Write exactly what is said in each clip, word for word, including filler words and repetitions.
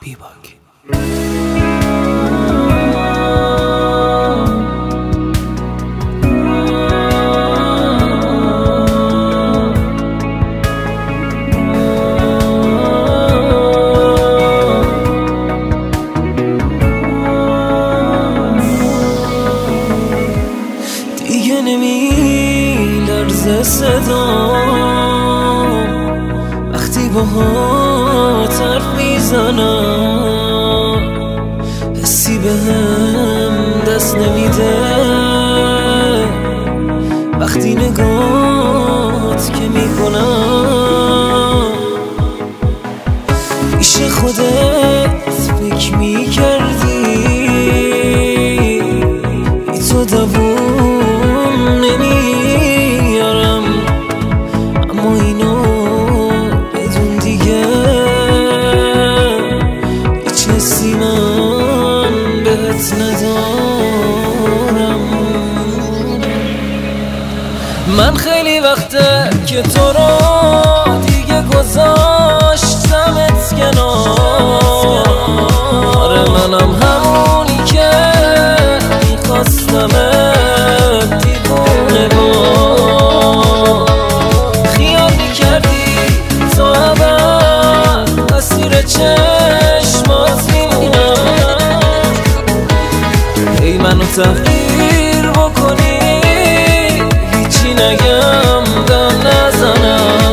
بیباک. دیگه نمی لرزه صدام وقتی باهات حرف میزنم، حسی بهم دست نمیده وقتی نگاهت که میکنم. پیش خودت فکر میکردی ای تو دوون نمیارم، اما اینو بدون دیگه هیچ حسی من بهت ندارم. من خیلی وقته که تو رو دیگه گذاشتمت کنار، آره منم همونی که میخواستمت دیوونه با خیال میکردی تو ابد اسیر چشمات میمونم. ای منو تغییر بکنی هیچی نگم دم نزنم.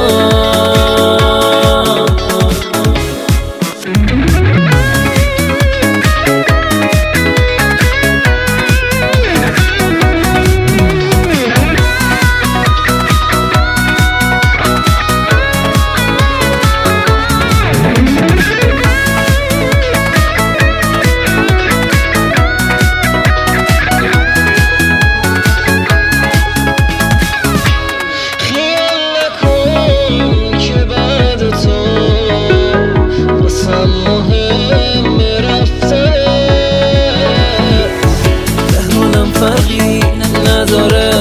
فرقی نداره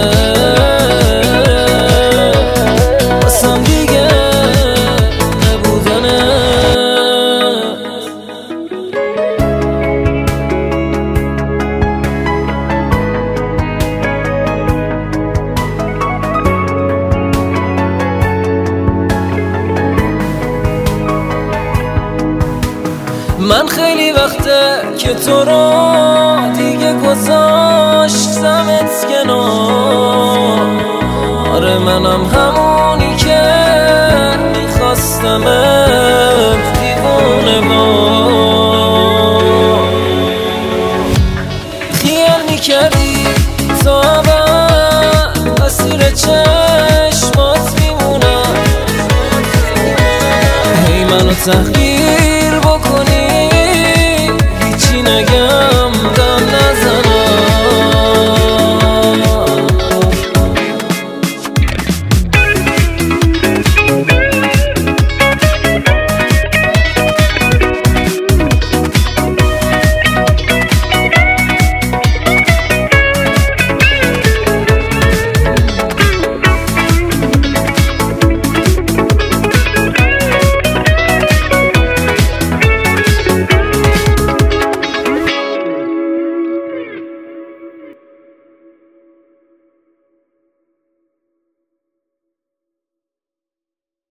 واسم دیگه نبودنه. من خیلی وقته که تو رو دیگه گذاشتمت کنار، آره منم همونی که میخواستمت دیوونه با خیال میکردی تو ابد اسیر چشمات میمونم. ای منو تغییر بکنی